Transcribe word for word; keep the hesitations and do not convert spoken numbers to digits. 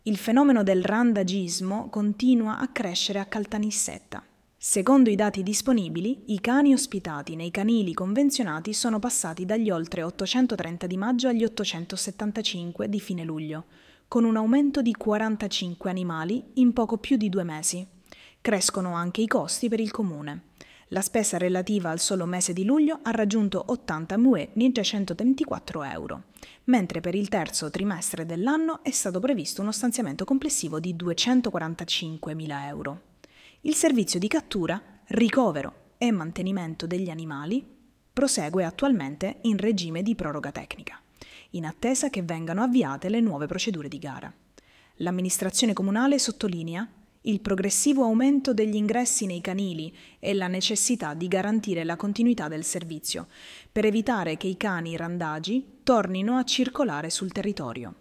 Il fenomeno del randagismo continua a crescere a Caltanissetta. Secondo i dati disponibili, i cani ospitati nei canili convenzionati sono passati dagli oltre ottocentotrenta di maggio agli ottocentosettantacinque di fine luglio, con un aumento di quarantacinque animali in poco più di due mesi. Crescono anche i costi per il comune. La spesa relativa al solo mese di luglio ha raggiunto ottantamillecentoventiquattro euro, mentre per il terzo trimestre dell'anno è stato previsto uno stanziamento complessivo di duecentoquarantacinquemila euro. Il servizio di cattura, ricovero e mantenimento degli animali prosegue attualmente in regime di proroga tecnica, in attesa che vengano avviate le nuove procedure di gara. L'amministrazione comunale sottolinea il progressivo aumento degli ingressi nei canili e la necessità di garantire la continuità del servizio, per evitare che i cani randagi tornino a circolare sul territorio.